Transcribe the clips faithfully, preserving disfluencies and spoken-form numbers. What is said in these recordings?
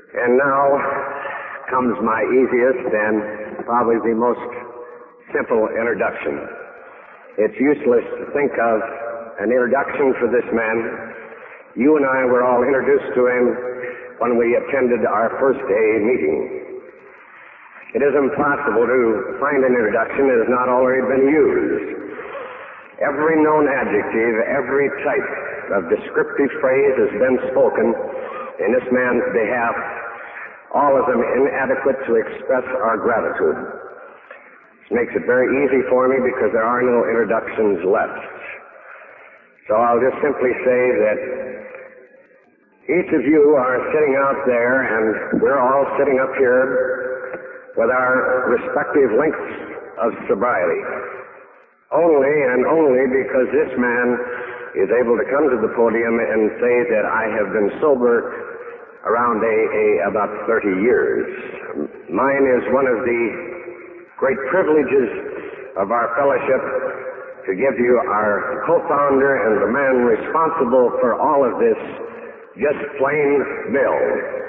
And now comes my easiest and probably the most simple introduction. It's useless to think of an introduction for this man. You and I were all introduced to him when we attended our first day meeting. It is impossible to find an introduction that has not already been used. Every known adjective, every type of descriptive phrase has been spoken in this man's behalf, all of them inadequate to express our gratitude. This makes it very easy for me because there are no introductions left. So I'll just simply say that each of you are sitting out there and we're all sitting up here with our respective lengths of sobriety. Only and only because this man is able to come to the podium and say that I have been sober around A A about thirty years. Mine is one of the great privileges of our fellowship to give you our co-founder and the man responsible for all of this, just plain Bill.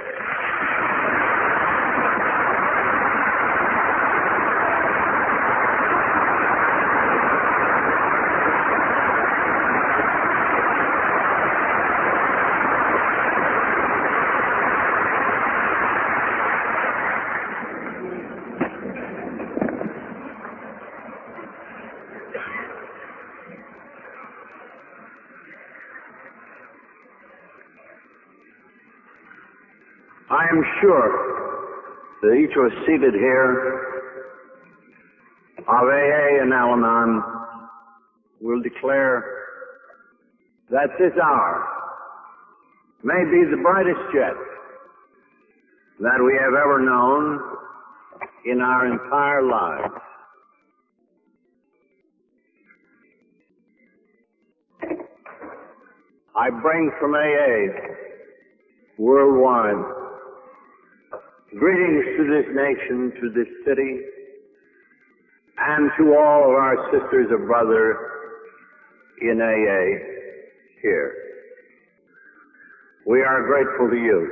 I am sure that each of us seated here of A A and Al-Anon will declare that this hour may be the brightest yet that we have ever known in our entire lives. I bring from A A worldwide greetings to this nation, to this city, and to all of our sisters and brothers in A A here. We are grateful to you.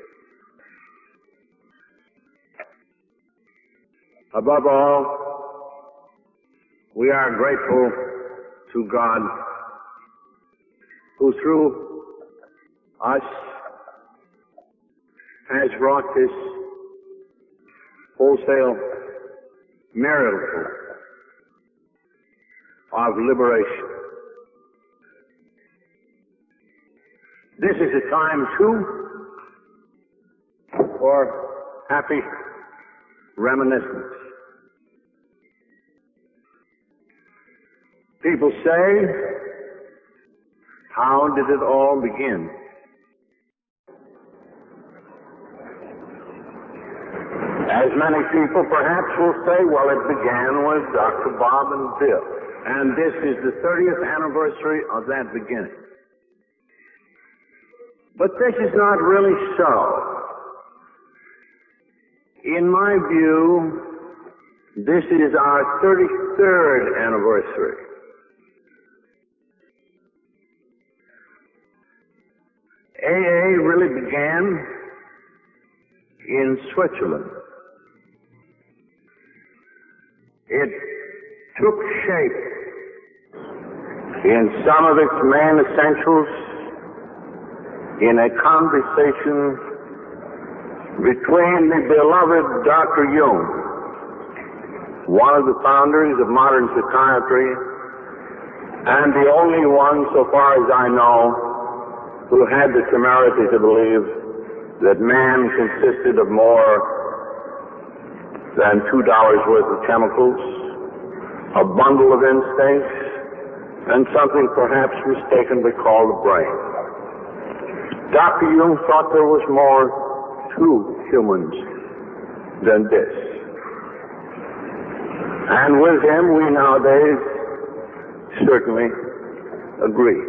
Above all, we are grateful to God, who through us has wrought this wholesale miracle of liberation. This is a time, too, for happy reminiscence. People say, how did it all begin? As many people perhaps will say, well, it began with Doctor Bob and Bill. And this is the thirtieth anniversary of that beginning. But this is not really so. In my view, this is our thirty-third anniversary. A A really began in Switzerland. It took shape in some of its main essentials in a conversation between the beloved Doctor Jung, one of the founders of modern psychiatry, and the only one, so far as I know, who had the temerity to believe that man consisted of more than two dollars worth of chemicals, a bundle of instincts, and something perhaps mistakenly called a brain. Doctor Jung thought there was more to humans than this. And with him, we nowadays certainly agree.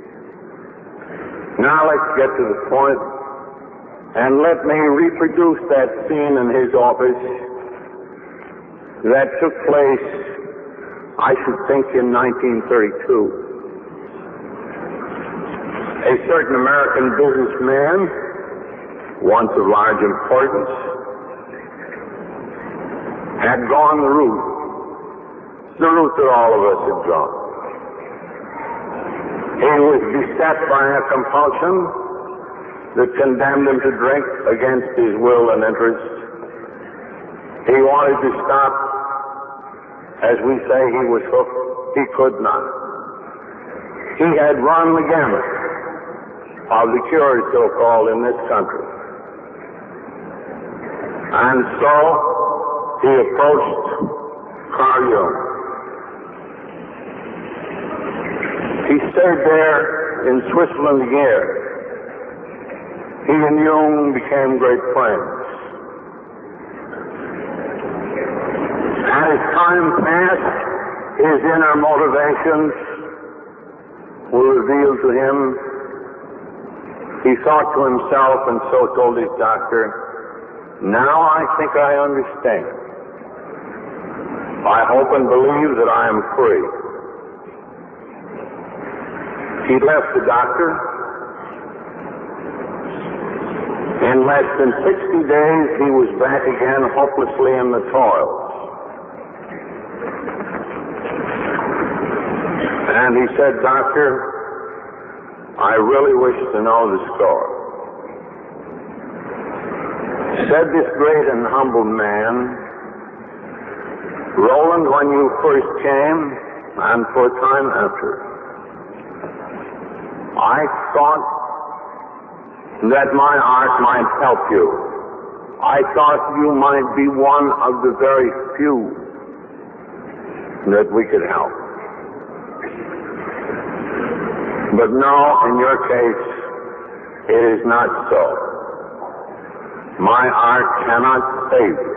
Now let's get to the point, and let me reproduce that scene in his office that took place, I should think, in nineteen thirty-two. A certain American businessman once of large importance, had gone the route, the route that all of us had gone. He was beset by a compulsion that condemned him to drink against his will and interest. He wanted to stop. As we say, he was hooked. He could not. He had run the gamut of the cures, so-called, in this country. And so he approached Carl Jung. He stayed there in Switzerland a year. He and Jung became great friends. As time passed, his inner motivations were revealed to him. He thought to himself, and so told his doctor, "Now I think I understand. I hope and believe that I am free." He left the doctor. In less than sixty days, he was back again, hopelessly in the toils. And he said, "Doctor, I really wish to know the score." Said this great and humble man, "Roland, when you first came, and for a time after, I thought that my art might help you. I thought you might be one of the very few that we could help. But no, in your case, it is not so. My art cannot save you."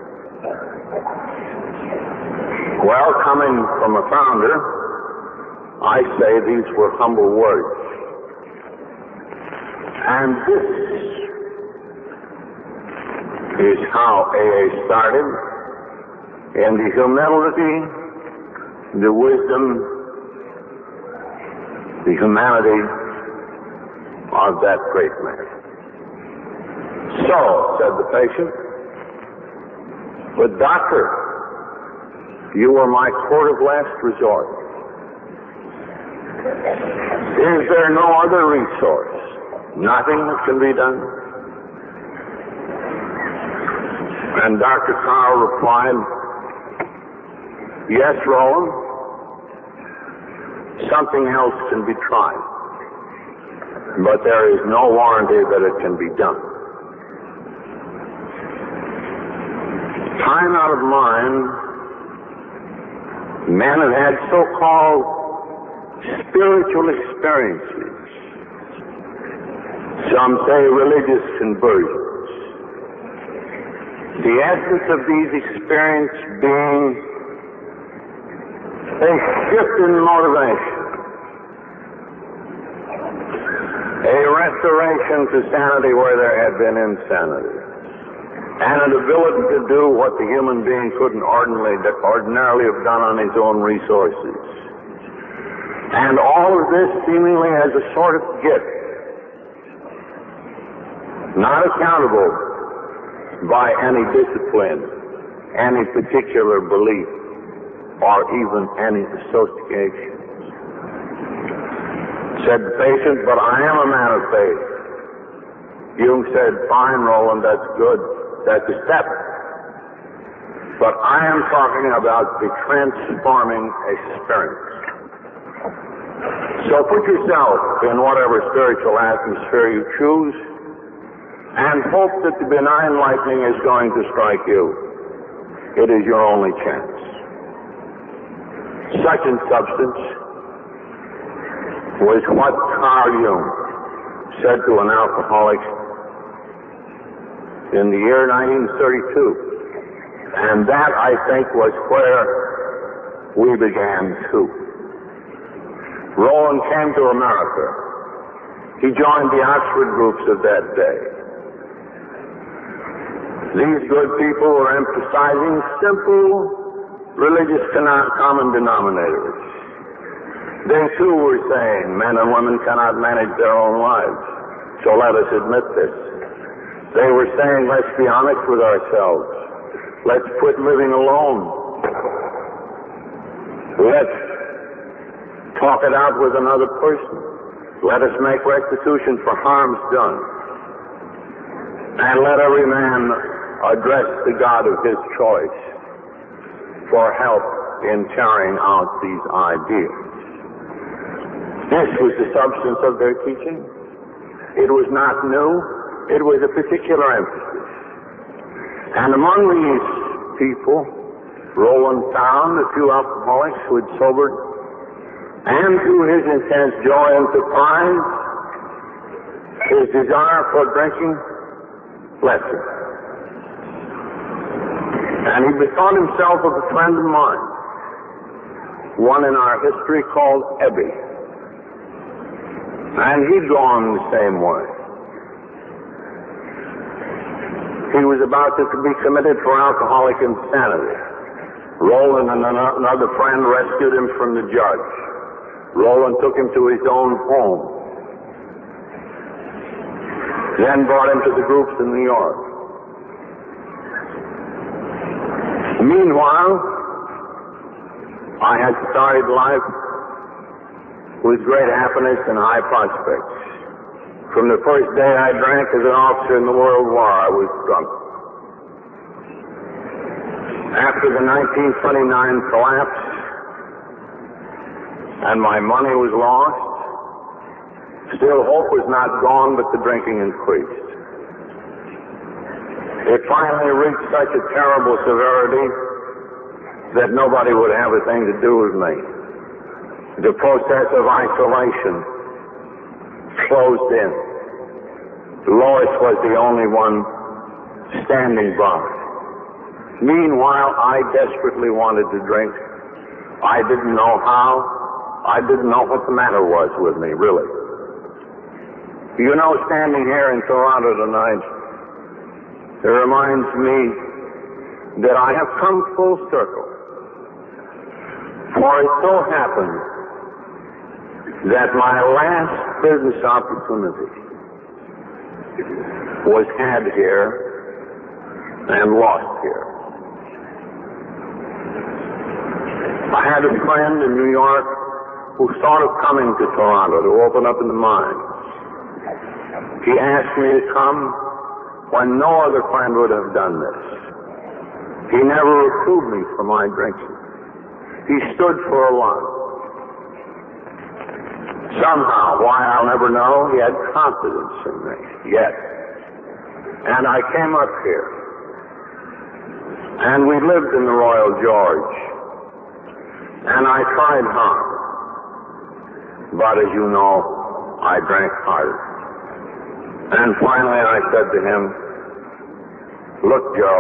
Well, coming from a founder, I say these were humble words. And this is how A A started, in the humility, the wisdom, the humanity of that great man. "So," said the patient, "but doctor, you were my court of last resort. Is there no other resource? Nothing that can be done?" And Doctor Carl replied, "Yes, Roland, something else can be tried, but there is no warranty that it can be done." Time out of mind, men have had so-called spiritual experiences. Some say religious conversions. The essence of these experiences being a shift in motivation, a restoration to sanity where there had been insanity, and an ability to do what the human being couldn't ordinarily, ordinarily have done on his own resources. And all of this seemingly as a sort of gift, not accountable by any discipline, any particular belief, or even any association. Said the patient, "But I am a man of faith." Jung said, "Fine, Roland, that's good. That's a step. But I am talking about the transforming experience. So put yourself in whatever spiritual atmosphere you choose, and hope that the benign lightning is going to strike you. It is your only chance." Such in substance was what Carl Jung said to an alcoholic in the year nineteen thirty-two. And that, I think, was where we began too. Roland came to America. He joined the Oxford groups of that day. These good people were emphasizing simple religious common denominators. They too were saying men and women cannot manage their own lives. So let us admit this. They were saying, let's be honest with ourselves. Let's quit living alone. Let's talk it out with another person. Let us make restitution for harms done. And let every man address the God of his choice for help in carrying out these ideas. This was the substance of their teaching. It was not new. It was a particular emphasis. And among these people, Roland found a few alcoholics who had sobered, and to his intense joy and surprise, his desire for drinking left him. And he bethought himself of a friend of mine, one in our history called Ebby. And he'd gone the same way. He was about to be committed for alcoholic insanity. Roland and another friend rescued him from the judge. Roland took him to his own home. Then brought him to the groups in New York. Meanwhile, I had started life with great happiness and high prospects. From the first day I drank as an officer in the World War, I was drunk. After the nineteen twenty-nine collapse, and my money was lost, still hope was not gone, but the drinking increased. It finally reached such a terrible severity that nobody would have a thing to do with me. The process of isolation closed in. Lois was the only one standing by. Meanwhile, I desperately wanted to drink. I didn't know how. I didn't know what the matter was with me, really. You know, standing here in Toronto tonight, it reminds me that I have come full circle. For it so happened that my last business opportunity was had here and lost here. I had a friend in New York who thought of coming to Toronto to open up in the mines. He asked me to come when no other friend would have done this. He never reproved me for my drinking. He stood for a lot. Somehow, why I'll never know, he had confidence in me, yet. And I came up here. And we lived in the Royal George. And I tried hard. But as you know, I drank hard. And finally I said to him, look, Joe,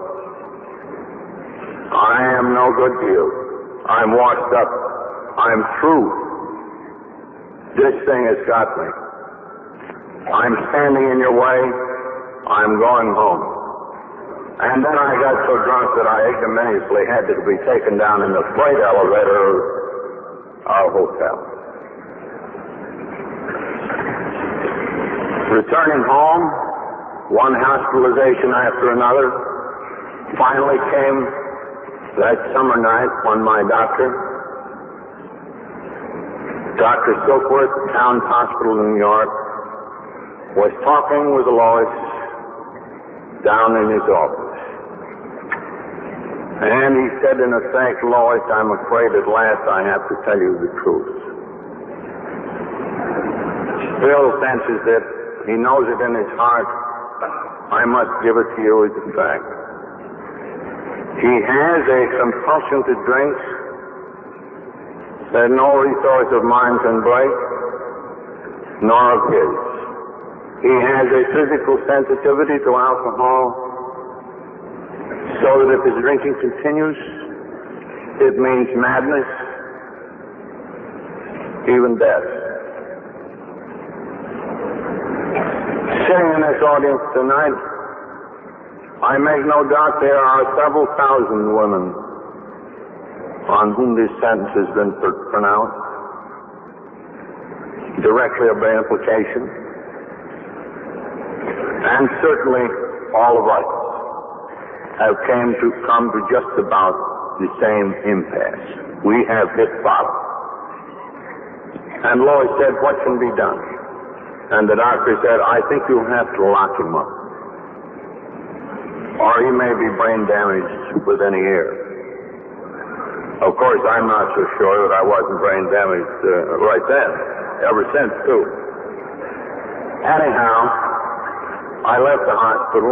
I am no good to you. I'm washed up. I'm through. This thing has got me. I'm standing in your way. I'm going home. And then I got so drunk that I ignominiously had to be taken down in the freight elevator of our hotel. Returning home, one hospitalization after another, finally came that summer night when my doctor, Doctor Silkworth, Towns Hospital in New York, was talking with Lois down in his office. And he said, in effect, Lois, I'm afraid at last I have to tell you the truth. Bill senses it. He knows it in his heart. I must give it to you as a fact. He has a compulsion to drink that no resource of mine can break, nor of his. He has a physical sensitivity to alcohol, so that if his drinking continues, it means madness, even death. Sitting in this audience tonight, I make no doubt there are several thousand women on whom this sentence has been pronounced, directly or by implication. And certainly all of us have came to come to just about the same impasse. We have hit bottom. And Lois said, what can be done? And the doctor said, I think you'll have to lock him up. Or he may be brain damaged within a year. Of course, I'm not so sure that I wasn't brain damaged uh, right then. Ever since, too. Anyhow, I left the hospital.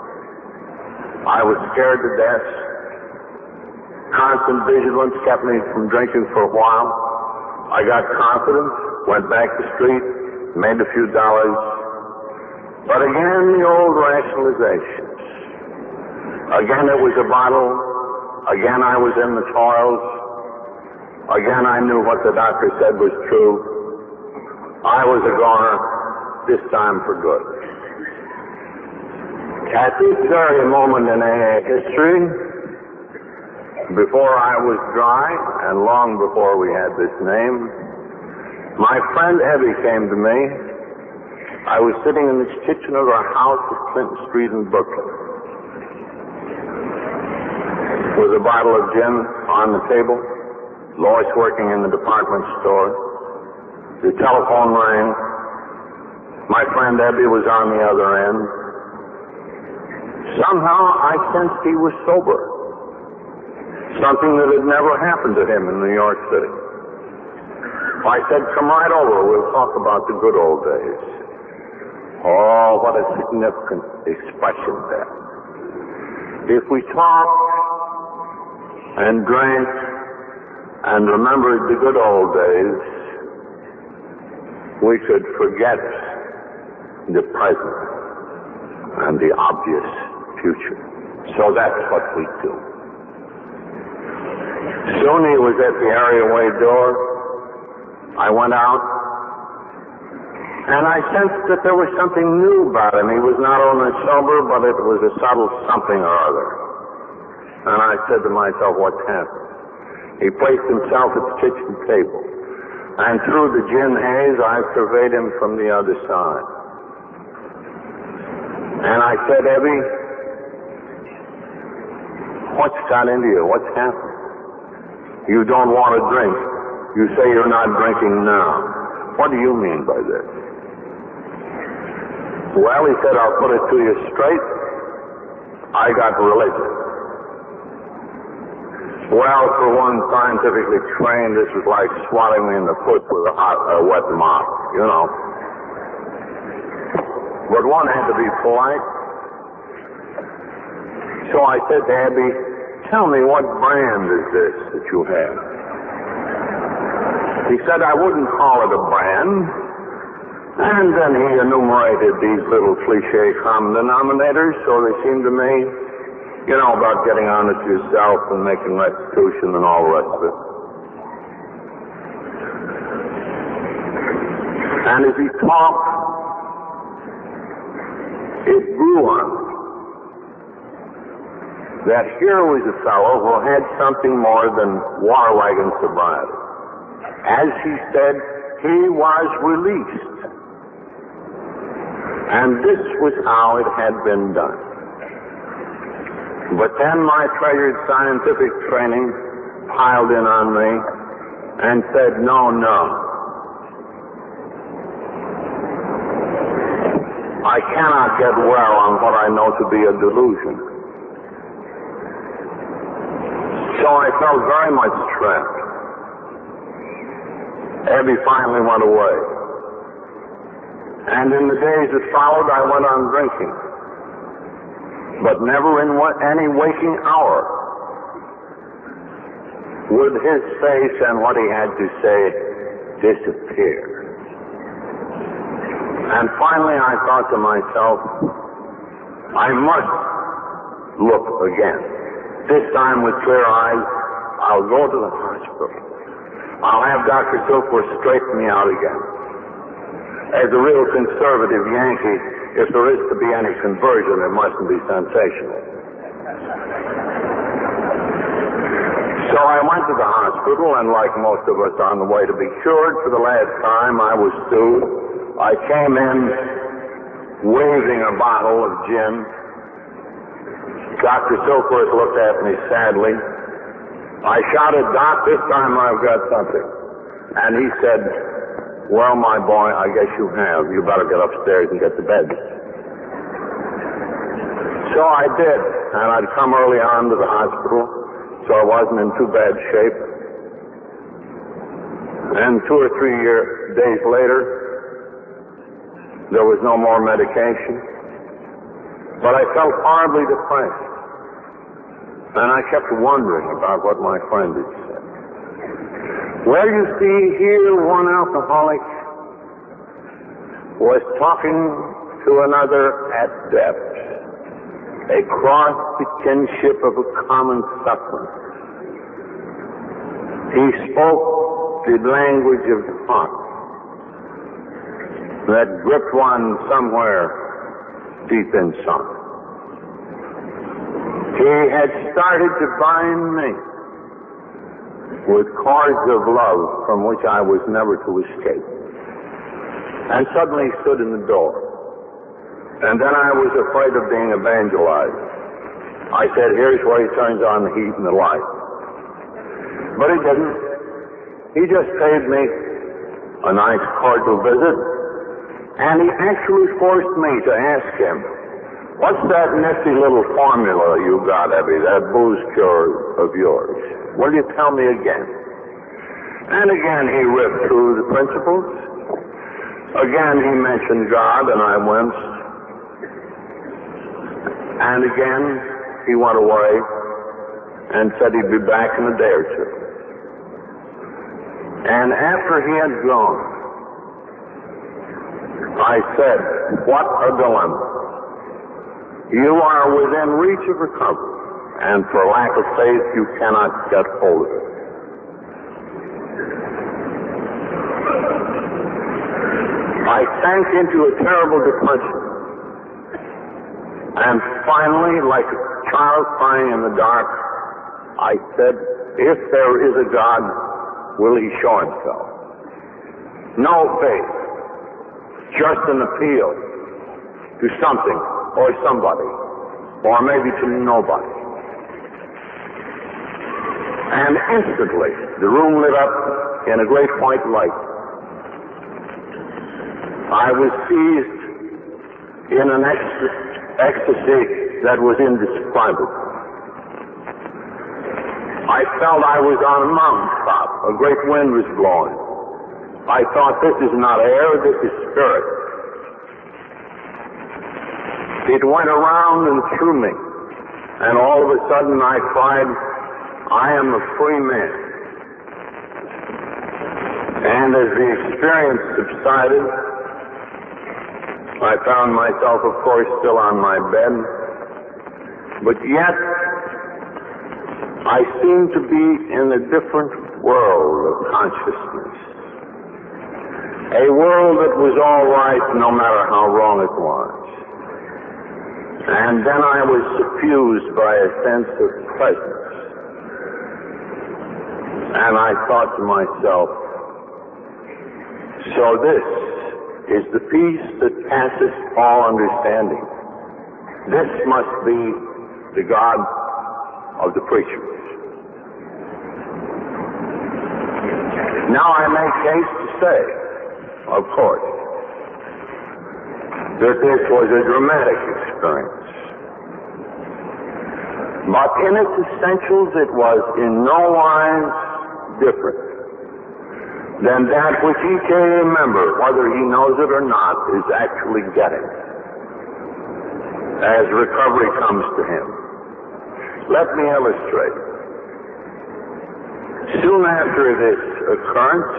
I was scared to death. Constant vigilance kept me from drinking for a while. I got confidence, went back to the street, made a few dollars. But again, the old rationalizations. Again, it was a bottle. Again, I was in the toils. Again, I knew what the doctor said was true. I was a goner, this time for good. At this very moment in A A history, before I was dry, and long before we had this name, my friend Evie came to me. I was sitting in the kitchen of our house at Clinton Street in Brooklyn, with a bottle of gin on the table, Lois working in the department store. The telephone rang. My friend Ebby was on the other end. Somehow I sensed he was sober. Something that had never happened to him in New York City. I said, come right over, we'll talk about the good old days. Oh, what a significant expression that. If we talked and drank and remembered the good old days, we could forget the present and the obvious future. So that's what we do. Soon he was at the areaway door. I went out, and I sensed that there was something new about him. He was not only sober, but it was a subtle something or other. And I said to myself, what's happened? He placed himself at the kitchen table, and through the gin haze, I surveyed him from the other side. And I said, Evie, what's got into you? What's happened? You don't want to drink. You say you're not drinking now. What do you mean by this? Well, he said, I'll put it to you straight. I got religion. Well, for one scientifically trained, this was like swatting me in the foot with a hot, uh, wet mop, you know. But one had to be polite. So I said to Abby, tell me, what brand is this that you have? He said, I wouldn't call it a brand. And then he enumerated these little cliche common denominators, so they seemed to me, you know, about getting honest to yourself and making restitution and all the rest of it. And as he talked, it grew on me that here was a fellow who had something more than water wagon sobriety. As he said, he was released. And this was how it had been done. But then my treasured scientific training piled in on me and said, no, no. I cannot get well on what I know to be a delusion. So I felt very much trapped. Abby finally went away. And in the days that followed, I went on drinking. But never in any waking hour would his face and what he had to say disappear. And finally I thought to myself, I must look again. This time with clear eyes, I'll go to the hospital. I'll have Doctor Silkworth straighten me out again. As a real conservative Yankee, if there is to be any conversion, it mustn't be sensational. So I went to the hospital, and like most of us on the way to be cured, for the last time I was sued. I came in waving a bottle of gin. Doctor Silkworth looked at me sadly. I shouted, "Doc, this time I've got something." And he said, "Well, my boy, I guess you have. You better get upstairs and get to bed." So I did, and I'd come early on to the hospital, so I wasn't in too bad shape. And two or three year, days later, there was no more medication. But I felt horribly depressed. And I kept wondering about what my friend had said. Well, you see, here one alcoholic was talking to another at depth, across the kinship of a common suffering. He spoke the language of the heart that gripped one somewhere deep inside. He had started to bind me with cords of love from which I was never to escape. And suddenly he stood in the door. And then I was afraid of being evangelized. I said, "Here's where he turns on the heat and the light." But he didn't. He just paid me a nice cordial visit, and he actually forced me to ask him, "What's that nifty little formula you got, Ebby, that booze cure of yours? Will you tell me again?" And again he ripped through the principles. Again he mentioned God, and I winced. And again he went away and said he'd be back in a day or two. And after he had gone, I said, "What a dilemma. You are within reach of recovery, and for lack of faith, you cannot get hold of it." I sank into a terrible depression. And finally, like a child crying in the dark, I said, "If there is a God, will he show himself?" No faith, just an appeal to something or somebody, or maybe to nobody. And instantly, the room lit up in a great white light. I was seized in an ecstasy, ecstasy that was indescribable. I felt I was on a mountaintop. A great wind was blowing. I thought, this is not air, this is spirit. It went around and through me, and all of a sudden I cried, "I am a free man." And as the experience subsided, I found myself, of course, still on my bed, but yet I seemed to be in a different world of consciousness. A world that was all right no matter how wrong it was. And then I was suffused by a sense of pleasure. And I thought to myself, so this is the peace that passes all understanding. This must be the God of the preachers. Now I make haste to say, of course, that this was a dramatic experience. But in its essentials, it was in no wise different than that which each A A member, whether he knows it or not, is actually getting as recovery comes to him. Let me illustrate. Soon after this occurrence,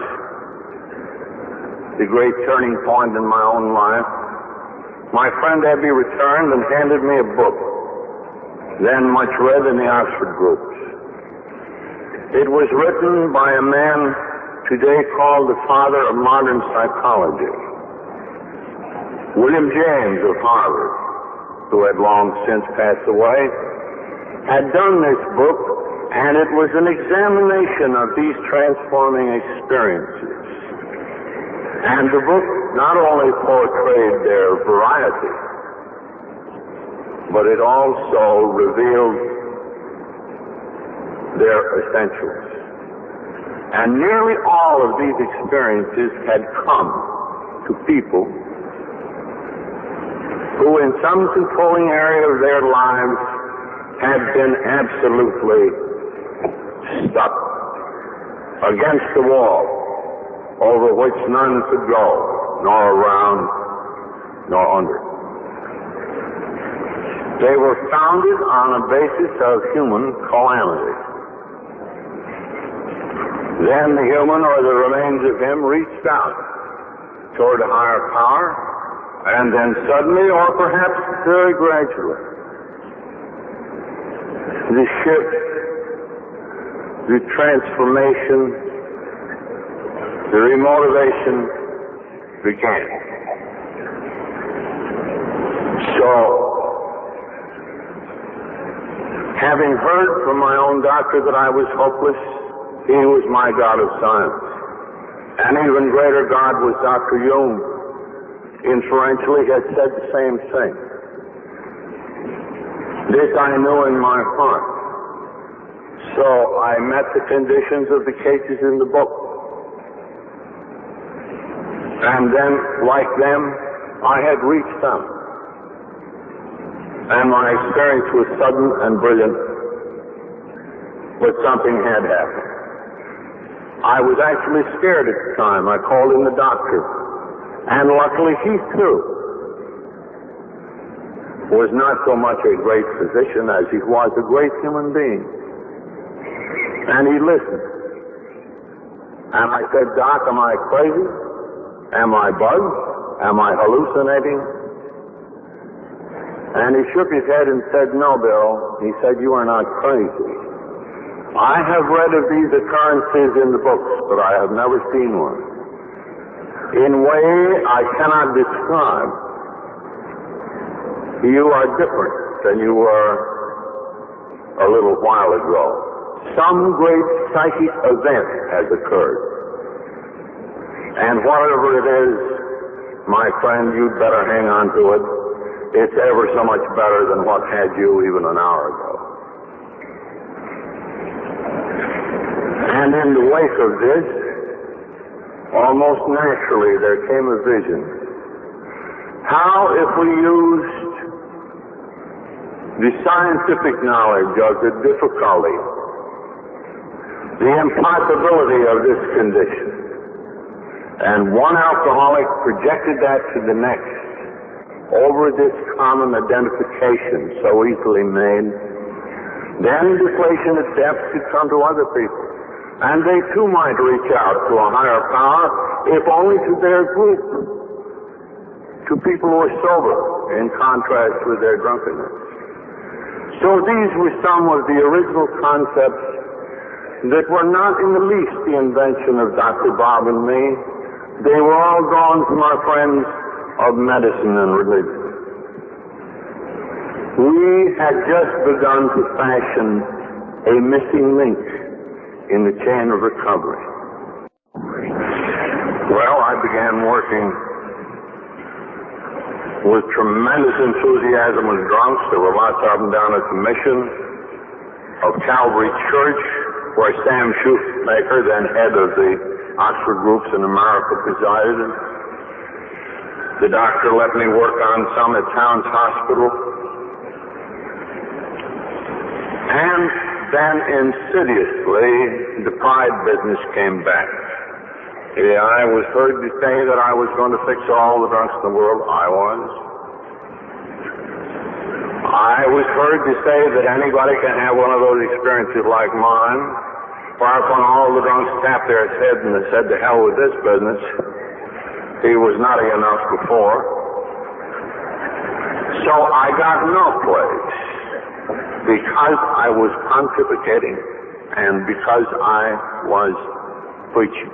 the great turning point in my own life, my friend Ebby returned and handed me a book, then much read in the Oxford groups. It was written by a man today called the father of modern psychology, William James of Harvard, who had long since passed away, had done this book, and it was an examination of these transforming experiences. And the book not only portrayed their variety, but it also revealed their essentials. And nearly all of these experiences had come to people who in some controlling area of their lives had been absolutely stuck against the wall over which none could go, nor around, nor under. They were founded on a basis of human calamity. Then the human, or the remains of him, reached out toward a higher power, and then suddenly, or perhaps very gradually, the shift, the transformation, the remotivation began. So, having heard from my own doctor that I was hopeless, he was my God of science. An even greater God was Doctor Jung. Inferentially, had said the same thing. This I knew in my heart. So I met the conditions of the cases in the book. And then, like them, I had reached out. And my experience was sudden and brilliant, but something had happened. I was actually scared at the time. I called in the doctor. And luckily he too was not so much a great physician as he was a great human being. And he listened. And I said, Doc, am I crazy? Am I bugged? Am I hallucinating? And he shook his head and said, no, Bill. He said, you are not crazy. I have read of these occurrences in the books, but I have never seen one. In a way I cannot describe. You are different than you were a little while ago. Some great psychic event has occurred. And whatever it is, my friend, you'd better hang on to it. It's ever so much better than what had you even an hour ago. And in the wake of this, almost naturally, there came a vision. How if we used the scientific knowledge of the difficulty, the impossibility of this condition, and one alcoholic projected that to the next over this common identification so easily made, then deflation at depth could come to other people. And they too might reach out to a higher power, if only to their group, to people who are sober, in contrast with their drunkenness. So these were some of the original concepts that were not in the least the invention of Doctor Bob and me. They were all drawn from our friends of medicine and religion. We had just begun to fashion a missing link in the chain of recovery. Well, I began working with tremendous enthusiasm with drunks. There were lots of them down at the Mission of Calvary Church, where Sam Shoemaker, then head of the Oxford groups in America, presided. The doctor let me work on some at Towns Hospital. And then insidiously, the pride business came back. Yeah, I was heard to say that I was going to fix all the drunks in the world. I was. I was heard to say that anybody can have one of those experiences like mine. Whereupon all the drunks tapped their heads and they said, to hell with this business. He was nutty enough before. So I got no place because I was pontificating and because I was preaching.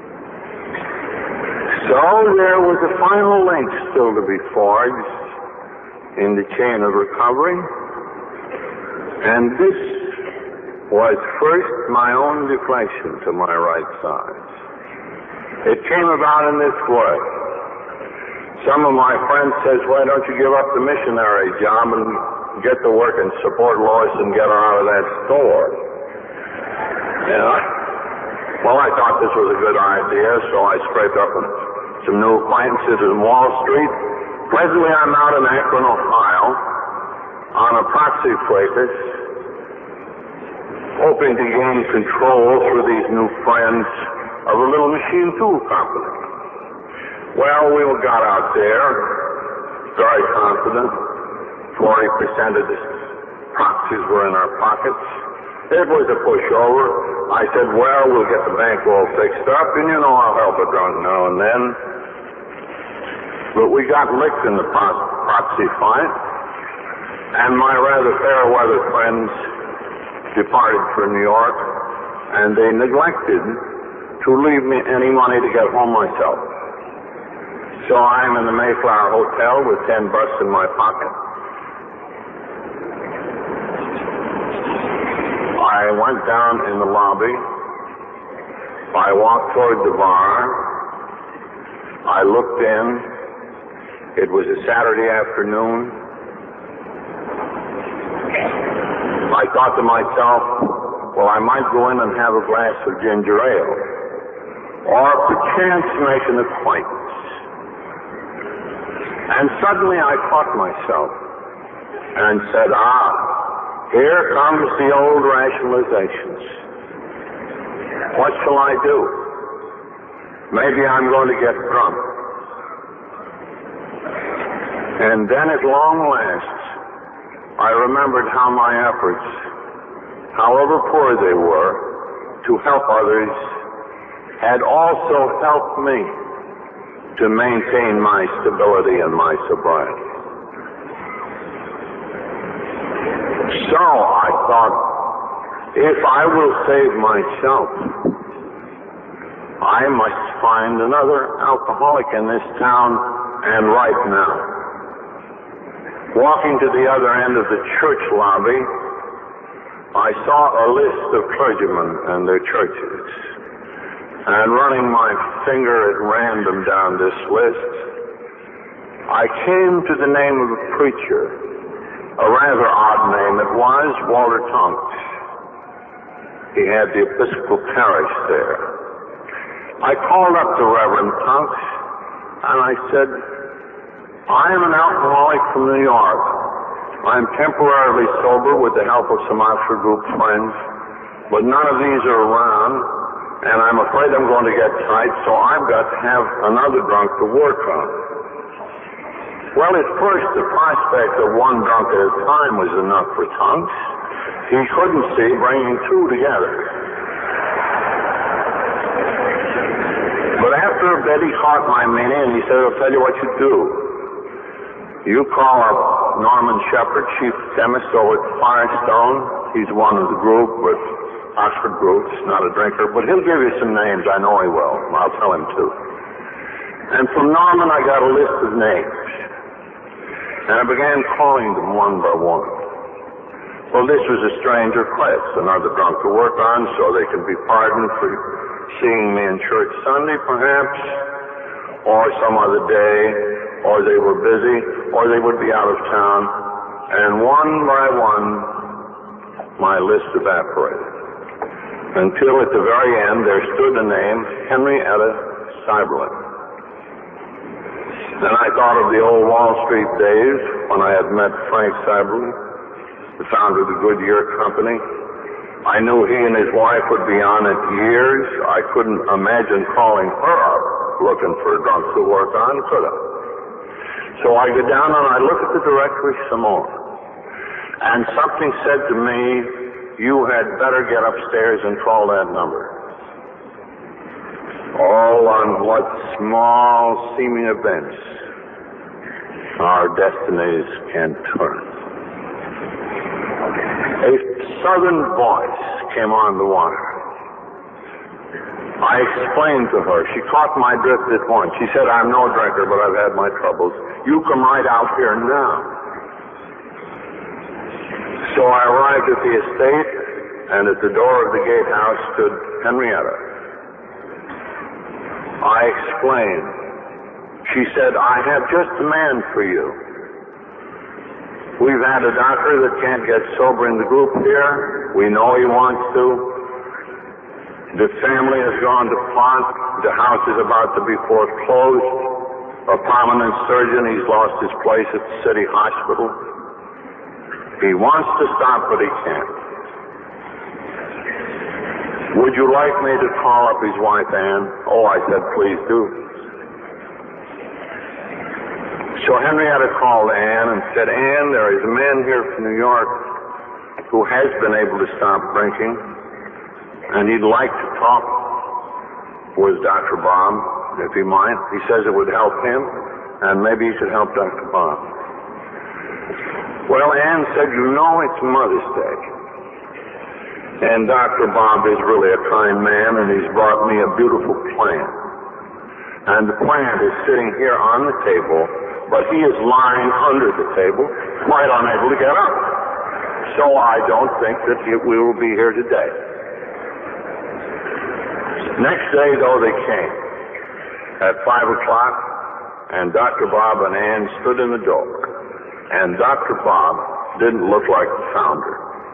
So there was a final link still to be forged in the chain of recovery, and this was first my own deflection to my right side. It came about in this way. Some of my friends says, why don't you give up the missionary job and get to work and support Lois and get her out of that store? Yeah. Well, I thought this was a good idea, so I scraped up some new acquaintances in Wall Street. Presently, I'm out in Akron, Ohio, on a proxy fracas, hoping to gain control through these new friends of a little machine tool company. Well, we got out there, very confident. forty percent of the proxies were in our pockets. It was a pushover. I said, well, we'll get the bankroll fixed up, and you know I'll help a drunk now and then. But we got licked in the pro- proxy fight, and my rather fair-weather friends departed for New York, and they neglected to leave me any money to get home myself. So I'm in the Mayflower Hotel with ten bucks in my pocket. I went down in the lobby. I walked toward the bar. I looked in. It was a Saturday afternoon. I thought to myself, well, I might go in and have a glass of ginger ale, or perchance make an acquaintance. And suddenly I caught myself and said, ah, here comes the old rationalizations. What shall I do? Maybe I'm going to get drunk. And then at long last, I remembered how my efforts, however poor they were, to help others, had also helped me to maintain my stability and my sobriety. So I thought, if I will save myself, I must find another alcoholic in this town, and right now. Walking to the other end of the church lobby, I saw a list of clergymen and their churches. And running my finger at random down this list, I came to the name of a preacher, a rather odd name it was, Walter Tunks. He had the Episcopal parish there. I called up the Reverend Tunks, and I said, I am an alcoholic from New York. I'm temporarily sober with the help of some Oxford Group friends, but none of these are around, and I'm afraid I'm going to get tight, so I've got to have another drunk to work on. Well, at first, the prospect of one drunk at a time was enough for Tunks. He couldn't see bringing two together. But after a bit, he caught my meaning, and he said, I'll tell you what you do. You call up Norman Shepard, chief chemist over at Firestone. He's one of the group, but Oxford groups, not a drinker, but he'll give you some names. I know he will. I'll tell him too. And from Norman, I got a list of names. And I began calling them one by one. Well, this was a strange request, another drunk to work on, so they can be pardoned for seeing me in church Sunday, perhaps, or some other day, or they were busy, or they would be out of town. And one by one, my list evaporated. Until at the very end, there stood the name Henrietta Seiberling. Then I thought of the old Wall Street days when I had met Frank Seiberling, the founder of the Goodyear Company. I knew he and his wife would be on it years. I couldn't imagine calling her up looking for a drunk to work on, could I? So I go down and I look at the directory some more. And something said to me, you had better get upstairs and call that number. Oh, on what small seeming events our destinies can turn. A southern voice came on the wire. I explained to her. She caught my drift at once. She said, I'm no drinker, but I've had my troubles. You come right out here now. So I arrived at the estate, and at the door of the gatehouse stood Henrietta. I explained. She said, I have just the man for you. We've had a doctor that can't get sober in the group here. We know he wants to. The family has gone to pot. The house is about to be foreclosed. A prominent surgeon, he's lost his place at the city hospital. He wants to stop, but he can't. Would you like me to call up his wife, Ann? Oh, I said, please do. So Henrietta called Ann and said, Ann, there is a man here from New York who has been able to stop drinking, and he'd like to talk with Doctor Bob, if he might. He says it would help him, and maybe he should help Doctor Bob. Well, Ann said, you know, it's Mother's Day. And Doctor Bob is really a kind man, and he's brought me a beautiful plant. And the plant is sitting here on the table, but he is lying under the table, quite unable to get up. So I don't think that we will be here today. Next day, though, they came at five o'clock, and Doctor Bob and Ann stood in the door. And Doctor Bob didn't look like the founder.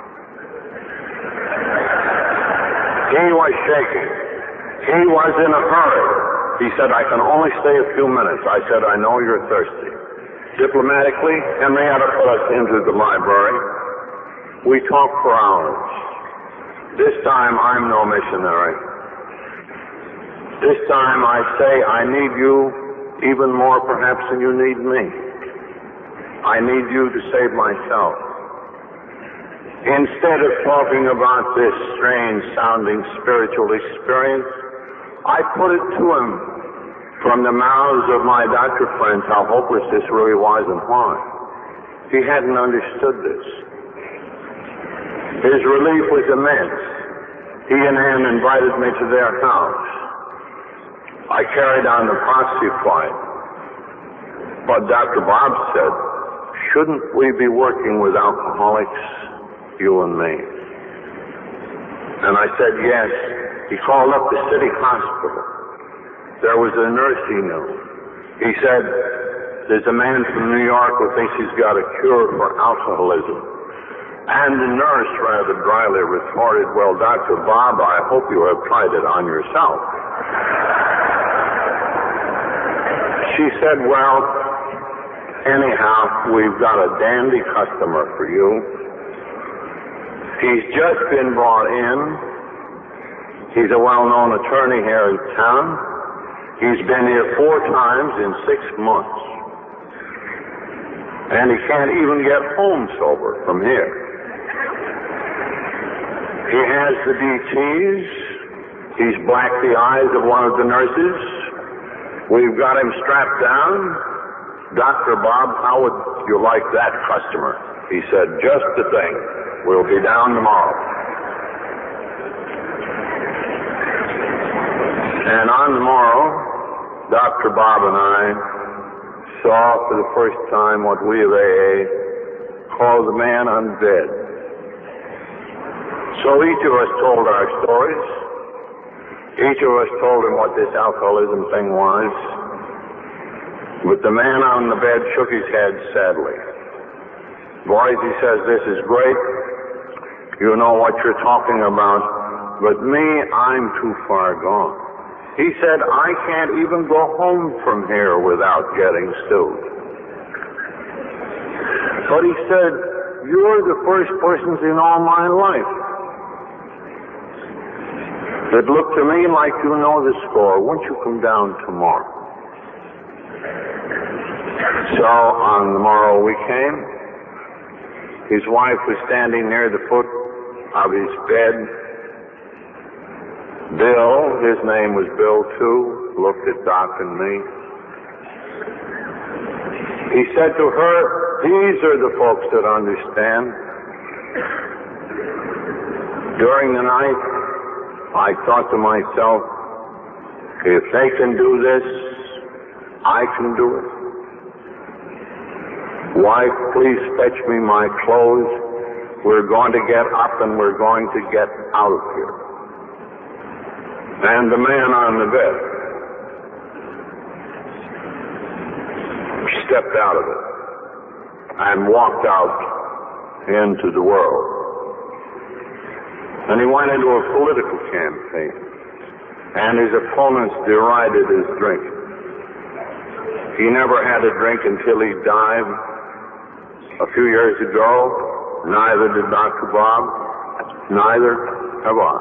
He was shaking. He was in a hurry. He said, I can only stay a few minutes. I said, I know you're thirsty. Diplomatically, Henrietta put us into the library. We talked for hours. This time, I'm no missionary. This time, I say, I need you even more perhaps than you need me. I need you to save myself. Instead of talking about this strange-sounding spiritual experience, I put it to him from the mouths of my doctor friends how hopeless this really was and why. He hadn't understood this. His relief was immense. He and Ann invited me to their house. I carried on the proxy fight. But Doctor Bob said, shouldn't we be working with alcoholics, you and me? And I said, yes. He called up the city hospital. There was a nurse he knew. He said, there's a man from New York who thinks he's got a cure for alcoholism. And the nurse rather dryly retorted, well, Doctor Bob, I hope you have tried it on yourself. She said, well, anyhow, we've got a dandy customer for you. He's just been brought in. He's a well-known attorney here in town. He's been here four times in six months. And he can't even get home sober from here. He has the D Ts. He's blacked the eyes of one of the nurses. We've got him strapped down. Doctor Bob, how would you like that customer? He said, just the thing. We'll be down tomorrow. And on the morrow, Doctor Bob and I saw for the first time what we of A A call the man on bed. So each of us told our stories. Each of us told him what this alcoholism thing was. But the man on the bed shook his head sadly. Boys, he says, this is great. You know what you're talking about. But me, I'm too far gone. He said, I can't even go home from here without getting stewed. But he said, you're the first persons in all my life that look to me like you know the score. Won't you come down tomorrow? So on the morrow we came. His wife was standing near the foot of his bed. Bill, his name was Bill too, looked at Doc and me. He said to her, these are the folks that understand. During the night, I thought to myself, if they can do this, I can do it. Wife, please fetch me my clothes. We're going to get up and we're going to get out of here. And the man on the bed stepped out of it and walked out into the world. And he went into a political campaign, and his opponents derided his drinking. He never had a drink until he died a few years ago. Neither did Doctor Bob. Neither have I.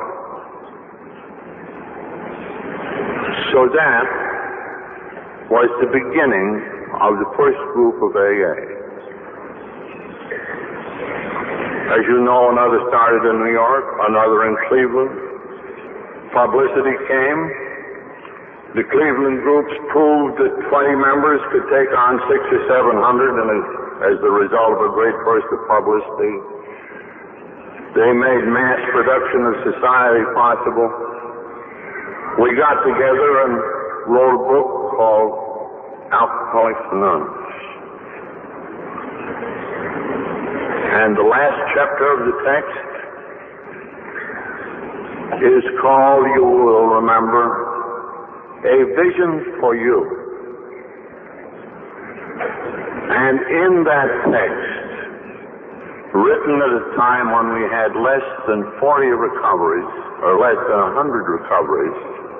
So that was the beginning of the first group of A A. As you know, another started in New York, another in Cleveland. Publicity came. The Cleveland groups proved that twenty members could take on six or seven hundred, and as, as the result of a great burst of publicity, they made mass production of society possible. We got together and wrote a book called Alcoholics Anonymous. And the last chapter of the text is called, you will remember, A Vision for You. And in that text, written at a time when we had less than forty recoveries, or less than one hundred recoveries,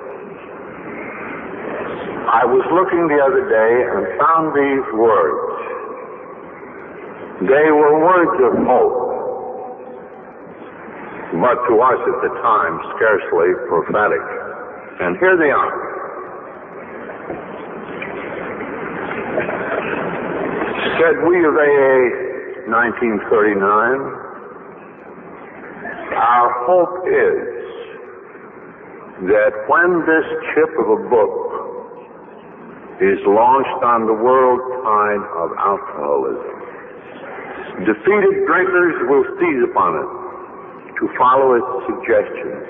I was looking the other day and found these words. They were words of hope, but to us at the time, scarcely prophetic. And here they are. Said we of A A nineteen thirty-nine, our hope is that when this chip of a book is launched on the world tide of alcoholism, defeated drinkers will seize upon it to follow its suggestions.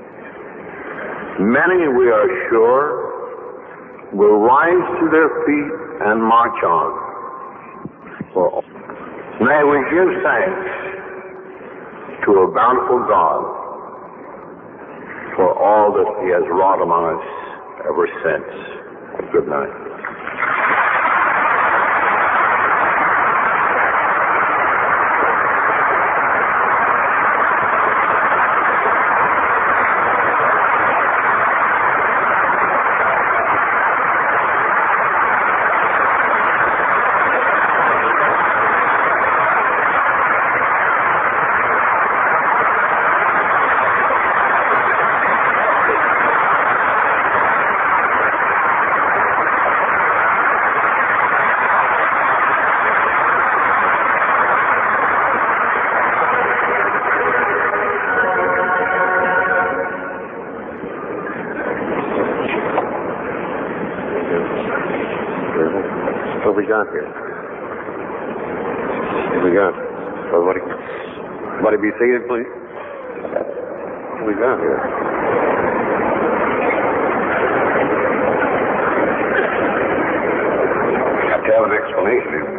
Many, we are sure, will rise to their feet and march on. For all. May we give thanks to a bountiful God for all that He has wrought among us ever since. Good night. What we got here? What we got? Somebody, somebody be seated, please. What we got here? Have to have an explanation here.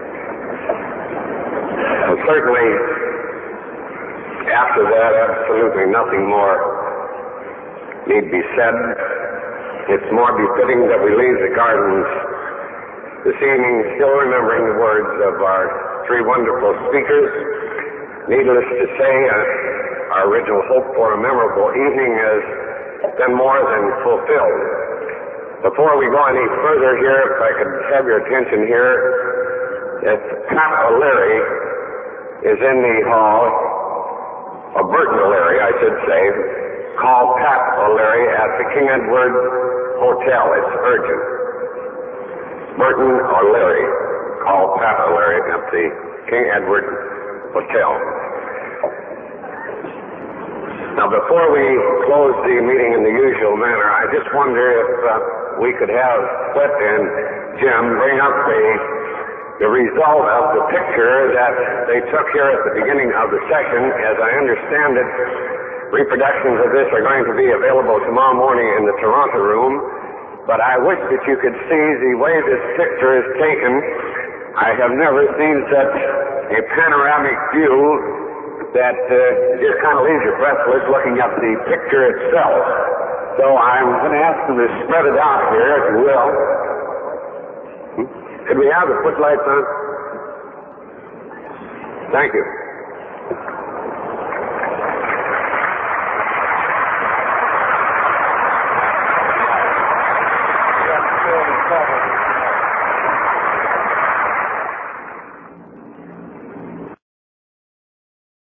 Well, certainly, after that, absolutely nothing more need be said. It's more befitting that we leave the gardens this evening still remembering the words of our three wonderful speakers. Needless to say, uh, our original hope for a memorable evening has been more than fulfilled. Before we go any further here, if I could have your attention here, that Pat O'Leary is in the hall, or Burton O'Leary, I should say, called Pat O'Leary at the King Edward Hotel. It's urgent. Burton O'Leary, called Pat O'Leary at the King Edward Hotel. Now, before we close the meeting in the usual manner, I just wonder if uh, we could have Flip and Jim bring up the, the result of the picture that they took here at the beginning of the session. As I understand it, reproductions of this are going to be available tomorrow morning in the Toronto room. But I wish that you could see the way this picture is taken. I have never seen such a panoramic view that uh, just kind of leaves you breathless looking at the picture itself. So I'm going to ask them to spread it out here, if you will. Could we have the footlights on? Thank you.